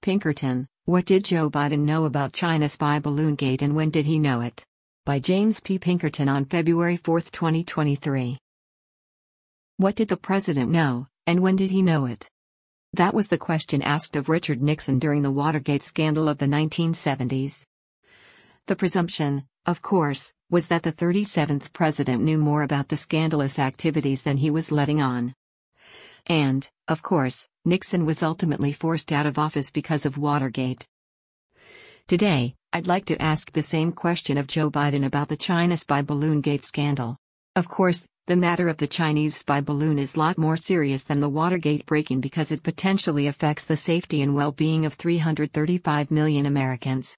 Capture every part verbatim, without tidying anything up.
Pinkerton, What Did Joe Biden Know About China Spy Balloon Gate and When Did He Know It? By James P. Pinkerton on February fourth, twenty twenty-three. What did the president know, and when did he know it? That was the question asked of Richard Nixon during the Watergate scandal of the nineteen seventies. The presumption, of course, was that the thirty-seventh president knew more about the scandalous activities than he was letting on. And, of course, Nixon was ultimately forced out of office because of Watergate. Today, I'd like to ask the same question of Joe Biden about the China spy balloon gate scandal. Of course, the matter of the Chinese spy balloon is a lot more serious than the Watergate break-in because it potentially affects the safety and well-being of three hundred thirty-five million Americans.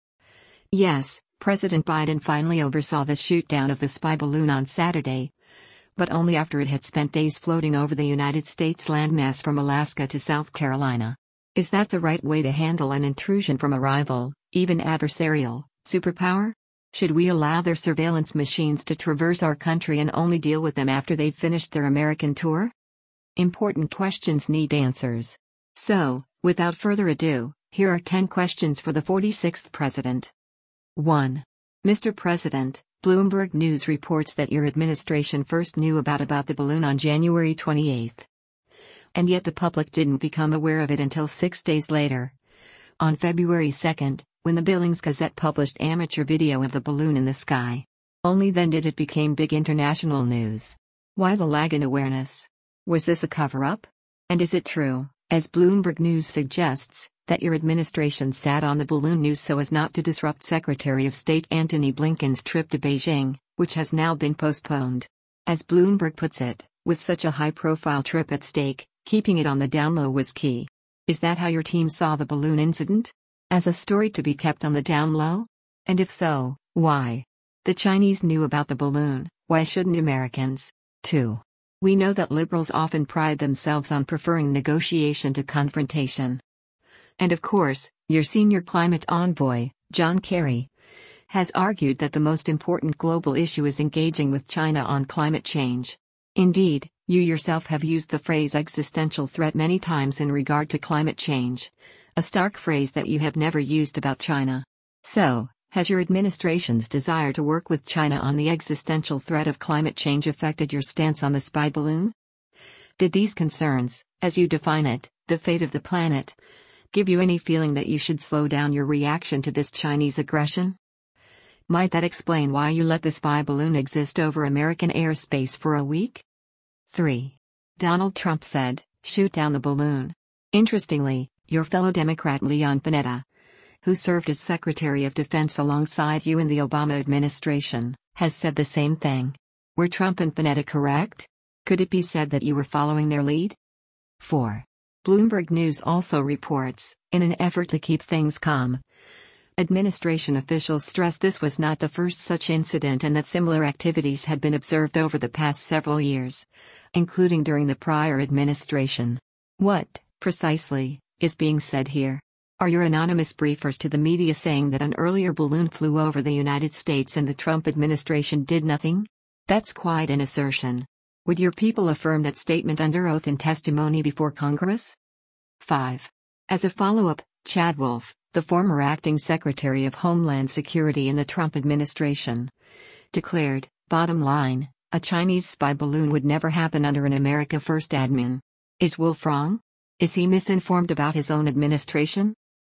Yes, President Biden finally oversaw the shoot-down of the spy balloon on Saturday, but only after it had spent days floating over the United States landmass from Alaska to South Carolina. Is that the right way to handle an intrusion from a rival, even adversarial, superpower? Should we allow their surveillance machines to traverse our country and only deal with them after they've finished their American tour? Important questions need answers. So, without further ado, here are ten questions for the forty-sixth president. one. Mister President, Bloomberg News reports that your administration first knew about about the balloon on January twenty-eighth. And yet the public didn't become aware of it until six days later. On February second, when the Billings Gazette published amateur video of the balloon in the sky. Only then did it become big international news. Why the lag in awareness? Was this a cover-up? And is it true, as Bloomberg News suggests, that your administration sat on the balloon news so as not to disrupt Secretary of State Antony Blinken's trip to Beijing, which has now been postponed? As Bloomberg puts it, with such a high-profile trip at stake, keeping it on the down low was key. Is that how your team saw the balloon incident? As a story to be kept on the down low? And if so, why? The Chinese knew about the balloon, why shouldn't Americans? two. We know that liberals often pride themselves on preferring negotiation to confrontation. And of course, your senior climate envoy, John Kerry, has argued that the most important global issue is engaging with China on climate change. Indeed, you yourself have used the phrase existential threat many times in regard to climate change. A stark phrase that you have never used about China. So, has your administration's desire to work with China on the existential threat of climate change affected your stance on the spy balloon? Did these concerns, as you define it, the fate of the planet, give you any feeling that you should slow down your reaction to this Chinese aggression? Might that explain why you let the spy balloon exist over American airspace for a week? three. Donald Trump said, shoot down the balloon. Interestingly, your fellow Democrat Leon Panetta, who served as Secretary of Defense alongside you in the Obama administration, has said the same thing. Were Trump and Panetta correct? Could it be said that you were following their lead? four. Bloomberg News also reports, in an effort to keep things calm, administration officials stressed this was not the first such incident and that similar activities had been observed over the past several years, including during the prior administration. What, precisely, is being said here? Are your anonymous briefers to the media saying that an earlier balloon flew over the United States and the Trump administration did nothing? That's quite an assertion. Would your people affirm that statement under oath in testimony before Congress? five. As a follow-up, Chad Wolf, the former acting Secretary of Homeland Security in the Trump administration, declared, bottom line, a Chinese spy balloon would never happen under an America First admin. Is Wolf wrong? Is he misinformed about his own administration?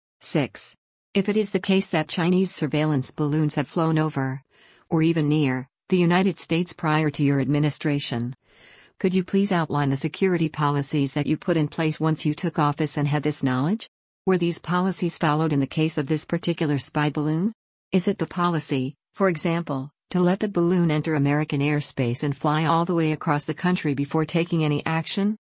six. If it is the case that Chinese surveillance balloons have flown over, or even near, the United States prior to your administration, could you please outline the security policies that you put in place once you took office and had this knowledge? Were these policies followed in the case of this particular spy balloon? Is it the policy, for example, to let the balloon enter American airspace and fly all the way across the country before taking any action?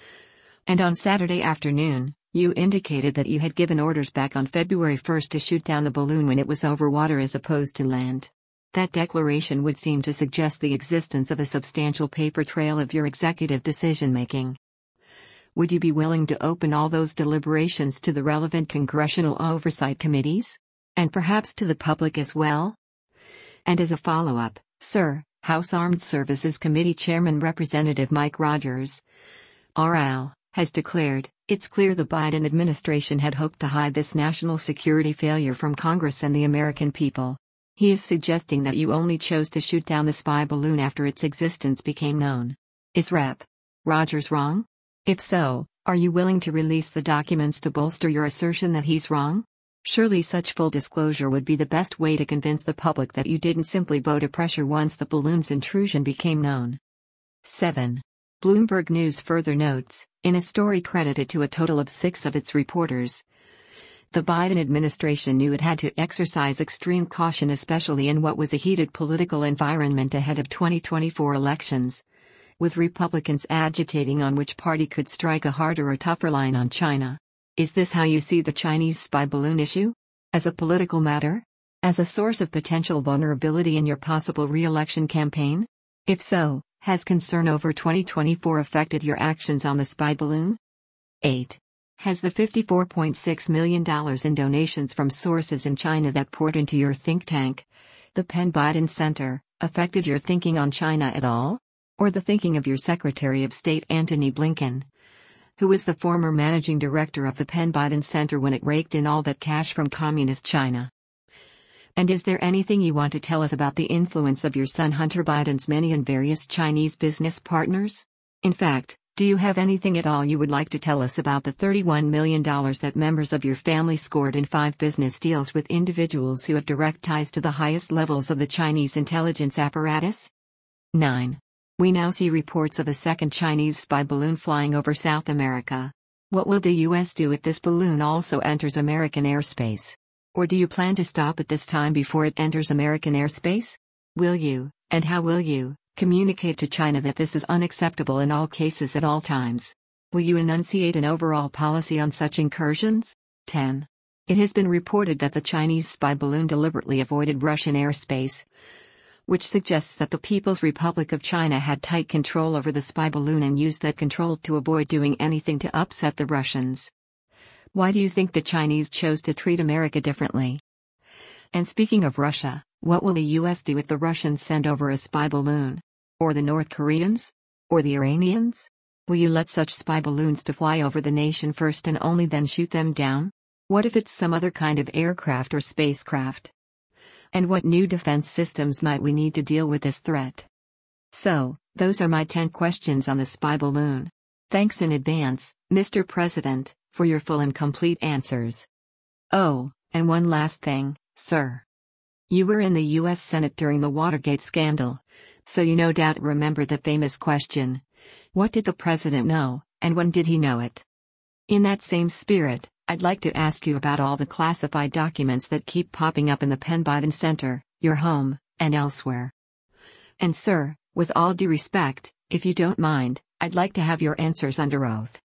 And on Saturday afternoon, you indicated that you had given orders back on February first to shoot down the balloon when it was over water as opposed to land. That declaration would seem to suggest the existence of a substantial paper trail of your executive decision-making. Would you be willing to open all those deliberations to the relevant congressional oversight committees? And perhaps to the public as well? And as a follow-up, sir, House Armed Services Committee Chairman Representative Mike Rogers, R L, has declared, It's clear the Biden administration had hoped to hide this national security failure from Congress and the American people. He is suggesting that you only chose to shoot down the spy balloon after its existence became known. Is Representative Rogers wrong? If so, are you willing to release the documents to bolster your assertion that he's wrong? Surely such full disclosure would be the best way to convince the public that you didn't simply bow to pressure once the balloon's intrusion became known. seven. Bloomberg News further notes, in a story credited to a total of six of its reporters, the Biden administration knew it had to exercise extreme caution, especially in what was a heated political environment ahead of twenty twenty-four elections, with Republicans agitating on which party could strike a harder or tougher line on China. Is this how you see the Chinese spy balloon issue? As a political matter? As a source of potential vulnerability in your possible re-election campaign? If so, has concern over twenty twenty-four affected your actions on the spy balloon? eight. Has the fifty-four point six million dollars in donations from sources in China that poured into your think tank, the Penn Biden Center, affected your thinking on China at all? Or the thinking of your Secretary of State Antony Blinken, who was the former managing director of the Penn Biden Center when it raked in all that cash from communist China? And is there anything you want to tell us about the influence of your son Hunter Biden's many and various Chinese business partners? In fact, do you have anything at all you would like to tell us about the thirty-one million dollars that members of your family scored in five business deals with individuals who have direct ties to the highest levels of the Chinese intelligence apparatus? nine. We now see reports of a second Chinese spy balloon flying over South America. What will the U S do if this balloon also enters American airspace? Or do you plan to stop at this time before it enters American airspace? Will you, and how will you, communicate to China that this is unacceptable in all cases at all times? Will you enunciate an overall policy on such incursions? ten. It has been reported that the Chinese spy balloon deliberately avoided Russian airspace, which suggests that the People's Republic of China had tight control over the spy balloon and used that control to avoid doing anything to upset the Russians. Why do you think the Chinese chose to treat America differently? And speaking of Russia, what will the U S do if the Russians send over a spy balloon? Or the North Koreans? Or the Iranians? Will you let such spy balloons to fly over the nation first and only then shoot them down? What if it's some other kind of aircraft or spacecraft? And what new defense systems might we need to deal with this threat? So, those are my ten questions on the spy balloon. Thanks in advance, Mister President, for your full and complete answers. Oh, and one last thing, sir. You were in the U S Senate during the Watergate scandal, so you no doubt remember the famous question, what did the president know, and when did he know it? In that same spirit, I'd like to ask you about all the classified documents that keep popping up in the Penn Biden Center, your home, and elsewhere. And sir, with all due respect, if you don't mind, I'd like to have your answers under oath.